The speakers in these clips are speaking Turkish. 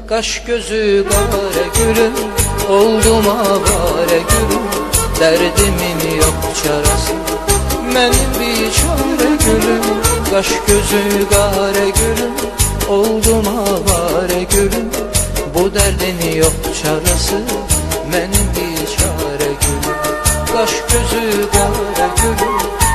Kaş gözü kara gülüm, oldum avare gülüm. Derdimin yok çarası, benim bir çare gülüm. Kaş gözü kara gülüm, oldum avare gülüm. Bu derdin yok çarası, benim bir çare gülüm. Kaş gözü kara gülüm,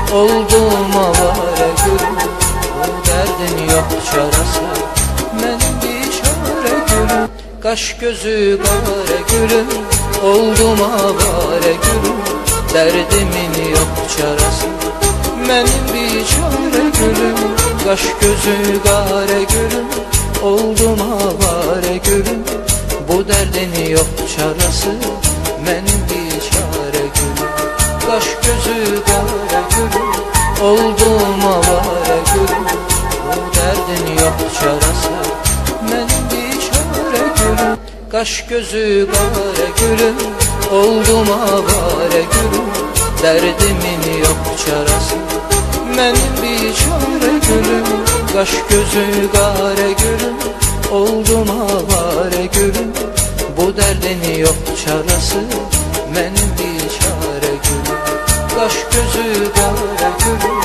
oldum avare gülüm. Bu derdin yok çarası, benim bir çare gülüm. Kaş gözü kara gülüm, oldum avare gülüm. Derdimin yok çarası, benim bir çare gülüm. Kaş gözü kara gülüm, oldum avare gülüm. Bu derdin yok çarası, benim bir çare gülüm. Kaş gözü kara gülüm, oldum avare gülüm. Bu derdin yok çarası, benim bir çare gülüm. Kaş gözü kara gülüm, oldum avare gülüm. Derdimin yok çarası, benim bir çare gülüm. Kaş gözü kara gülüm, oldum avare gülüm. Bu derdin yok çarası, benim bir çare gülüm. Kaş gözü kara gülüm,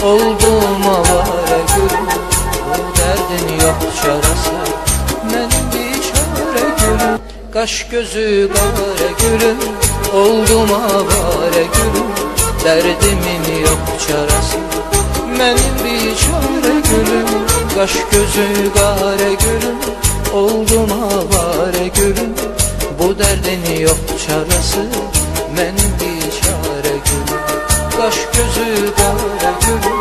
oldum avare gülüm. Bu derdin yok çarası, benim bir çare gülüm. Kaş gözü kara gülüm, oldum avare gülüm. Derdimin yok çarası, benim bir çare gülüm. Kaş gözü kara gülüm, oldum avare gülüm. Bu derdin yok çarası, benim bir çare gülüm. Kaş gözü kara gülüm,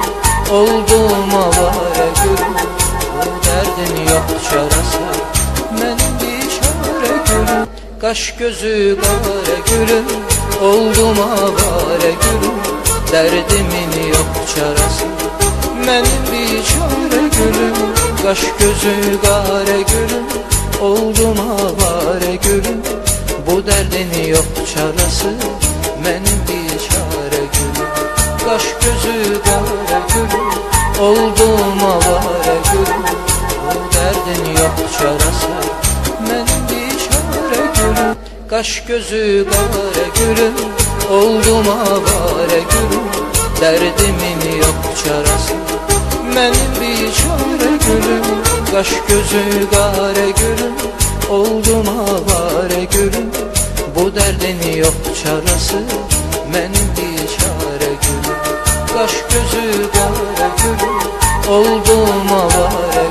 oldum avare gülüm. Bu derdin yok çarası, benim bir çare gülüm. Kaş gözü kara gülüm, oldum avare gülüm. Derdimin yok çarası, benim bir çare gülüm. Kaş gözü kara gülüm, oldum avare gülüm. Bu derdin yok çarası, benim bir çare gülüm. Kaş gözü kara gülüm, oldum avare gülüm. Bu derdin yok çarası, benim bir çare gülüm. Kaş gözü kara gülüm, oldum avare gülüm. Derdimin yok çarası, benim bir çare gülüm. Kaş gözü kara gülüm, oldum avare gülüm. Bu derdin yok çarası, benim bir çare gülüm. Kaş gözü kara gülüm, oldum avare